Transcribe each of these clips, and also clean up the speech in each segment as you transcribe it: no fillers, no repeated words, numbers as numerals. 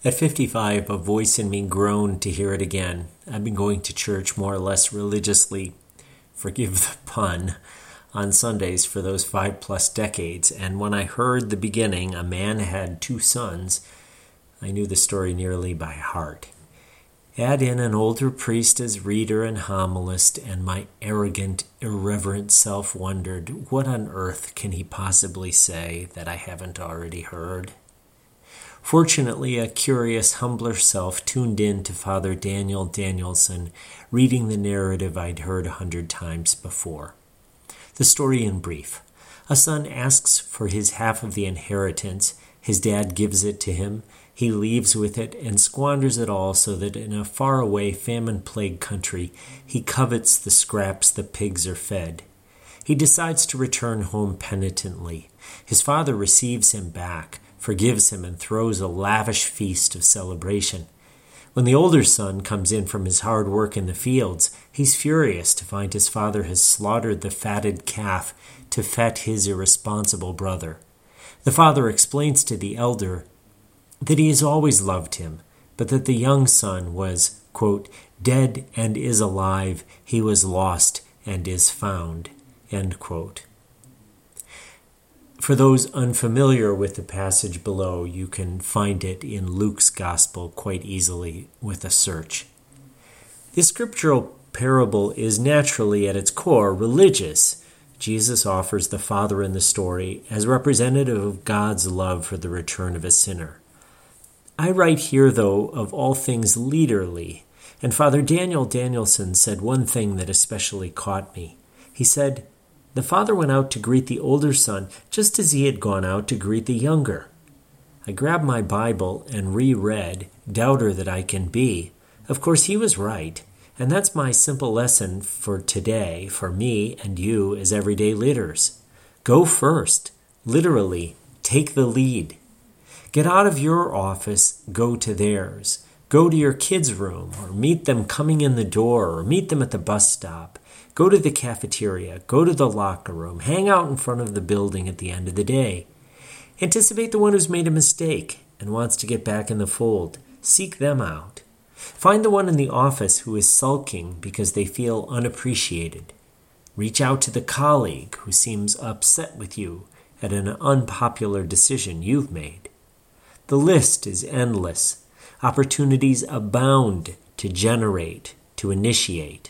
At 55, a voice in me groaned to hear it again. I've been going to church more or less religiously, forgive the pun, on Sundays for those 5+ decades, and when I heard the beginning, a man had 2 sons, I knew the story nearly by heart. Add in an older priest as reader and homilist, and my arrogant, irreverent self wondered, what on earth can he possibly say that I haven't already heard? Fortunately, a curious, humbler self tuned in to Father Daniel Danielson, reading the narrative I'd heard 100 times before. The story in brief. A son asks for his half of the inheritance. His dad gives it to him. He leaves with it and squanders it all so that in a faraway famine-plagued country, he covets the scraps the pigs are fed. He decides to return home penitently. His father receives him back, forgives him, and throws a lavish feast of celebration. When the older son comes in from his hard work in the fields, he's furious to find his father has slaughtered the fatted calf to fet his irresponsible brother. The father explains to the elder that he has always loved him, but that the young son was, quote, dead and is alive, he was lost and is found, end quote. For those unfamiliar with the passage below, you can find it in Luke's Gospel quite easily with a search. This scriptural parable is naturally at its core religious. Jesus offers the father in the story as representative of God's love for the return of a sinner. I write here, though, of all things leaderly, and Father Daniel Danielson said one thing that especially caught me. He said, the father went out to greet the older son just as he had gone out to greet the younger. I grabbed my Bible and reread, doubter that I can be. Of course, he was right, and that's my simple lesson for today, for me and you as everyday leaders. Go first. Literally, take the lead. Get out of your office, go to theirs. Go to your kids' room, or meet them coming in the door, or meet them at the bus stop. Go to the cafeteria, go to the locker room, hang out in front of the building at the end of the day. Anticipate the one who's made a mistake and wants to get back in the fold. Seek them out. Find the one in the office who is sulking because they feel unappreciated. Reach out to the colleague who seems upset with you at an unpopular decision you've made. The list is endless. Opportunities abound to generate, to initiate.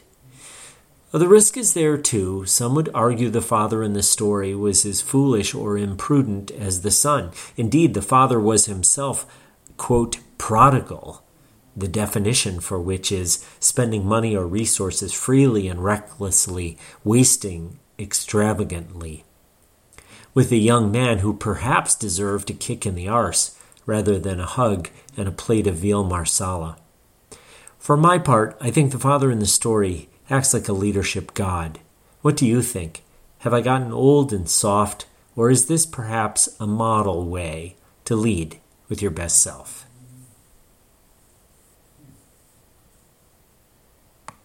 The risk is there too. Some would argue the father in the story was as foolish or imprudent as the son. Indeed, the father was himself, quote, prodigal, the definition for which is spending money or resources freely and recklessly, wasting extravagantly. With a young man who perhaps deserved a kick in the arse, rather than a hug and a plate of veal marsala. For my part, I think the father in the story acts like a leadership god. What do you think? Have I gotten old and soft, or is this perhaps a model way to lead with your best self?